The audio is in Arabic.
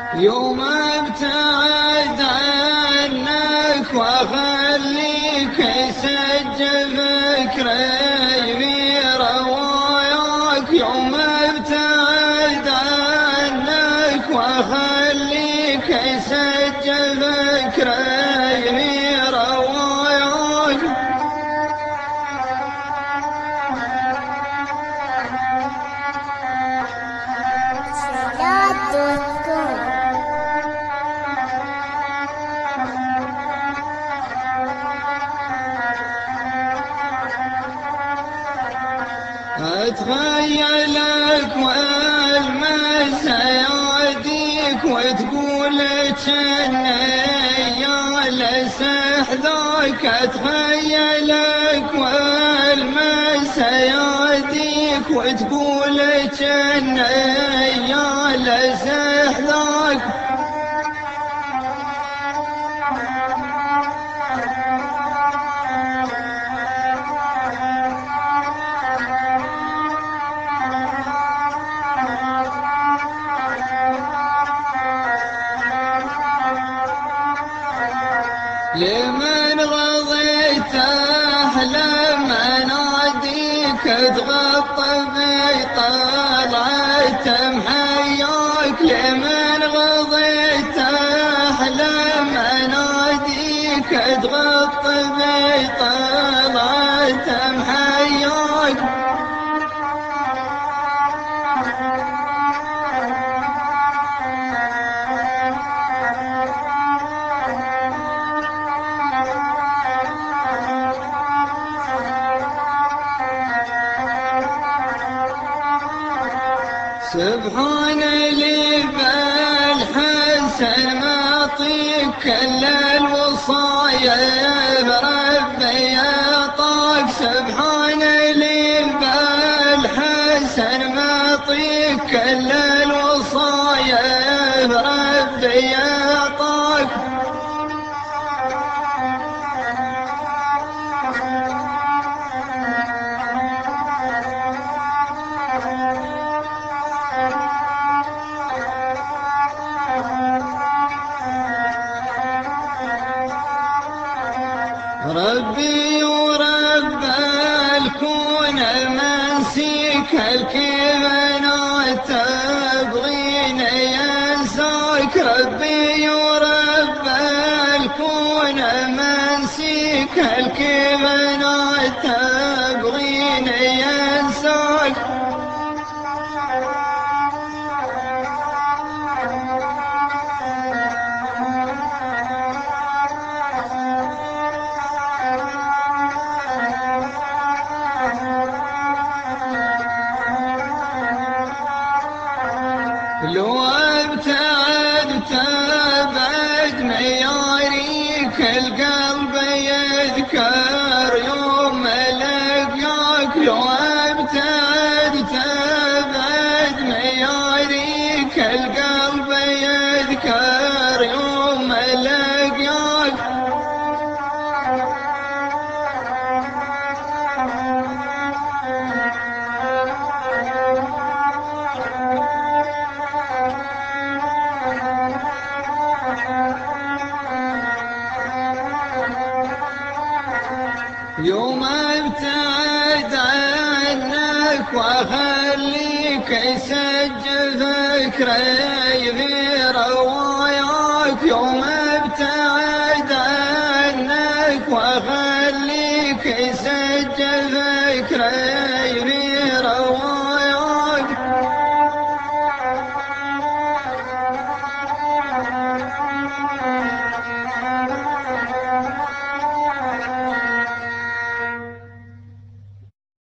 يوم ابتعد عنك واخليك يسجل فكري في رواياك. يوم ابتعد عنك واخليك يسجل فكري في رواياك. اتخيلك والمس يديك وتقول جني يا لسح ذاك. اتخيلك والمس يديك وتقول جني يا لسح ذاك. لمن رضيت أحلام أناديك تغطى بطلعة محياك. لمن رضيت أحلام أناديك تغطى بطلعة محياك. سبحان اللي بالحسن معطيك كل الوصايا بربي يعطاك. سبحان اللي بالحسن معطيك كل الوصايا بربي يعطاك. ربي ورب الكون منسيك الكبنات تبغين ينساك. ربي ورب الكون منسيك الكبنات تبغين ينساك. لو ابتعد تبعد معياريك القلب يذكر يوم لقاك. لو ابتعد تبعد معياريك القلب يذكر يوم لقاك. يوم ابتعد عنك واخليك يسجل فكري في رواياك. يوم